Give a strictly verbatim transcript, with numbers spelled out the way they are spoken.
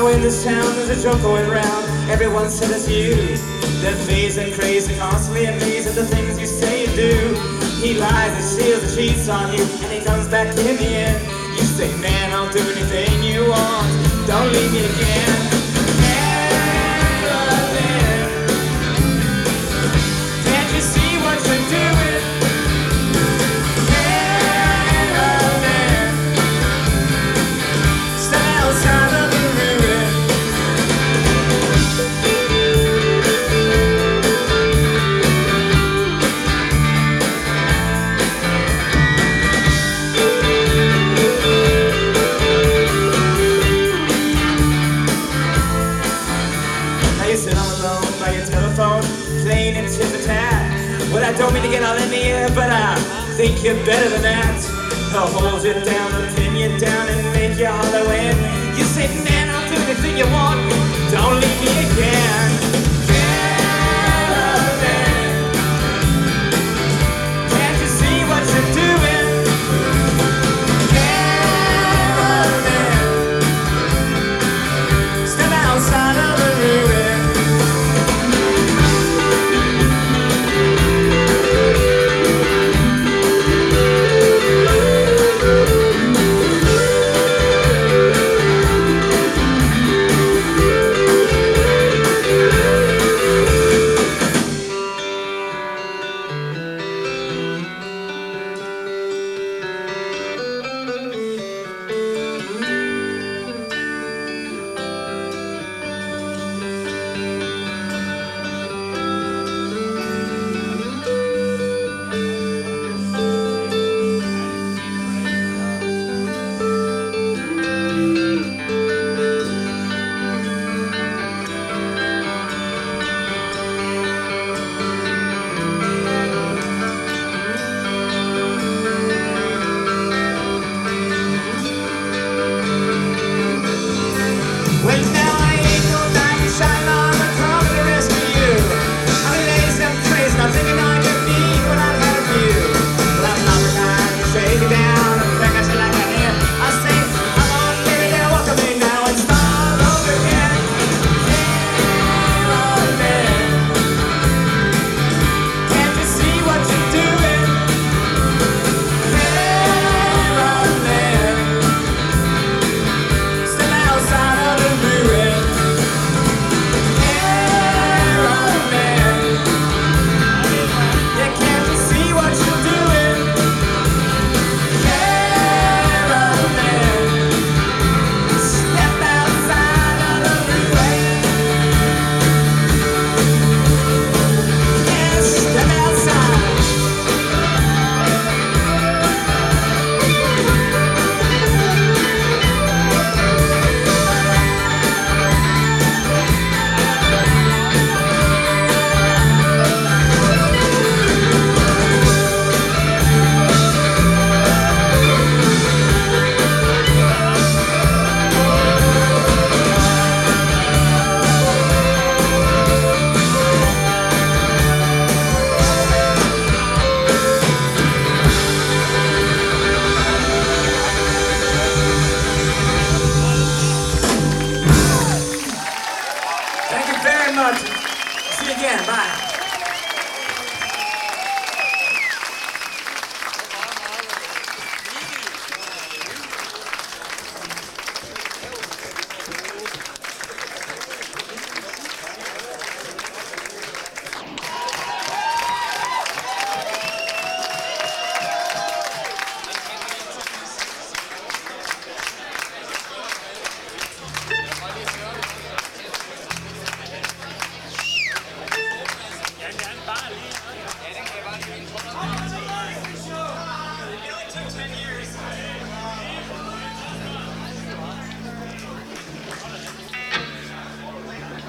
Now in this town there's a joke going round. Everyone said it's you. They're phased and crazy, constantly amazed at the things you say and do. He lies and steals and cheats on you, and he comes back in the end. You say, man, I'll do anything you want. Don't leave me again. Carolyn, can't you see what you're doing? Carolyn, stand outside of the ruin. You sit all alone by your telephone, playing in tit-for-tat. Well, I don't mean to get all in the air, but I think you're better than that. I'll hold you down, I'll pin you down, and make you hollow in. You say, man, I'll do anything you want. Don't leave me again. Carolyn, can't you see what you're doing? Carolyn, step outside of the ruin. Well, now I ain't no knight in shining armor, come to the rescue you. I'm lazy, I'm crazy, I'm thinking on your feet when I have you. Well, I'm not the kind to shake you down and think I should like a hand. I say, come on, baby, girl, walk with me now and start over again. Carolyn, can't you see what you're doing? Carolyn, step outside of the ruin. Carolyn, yeah, can't you see what you're doing? Carolyn, step outside of the ruin. Yeah, step outside. Thank you very much. See you again. Bye.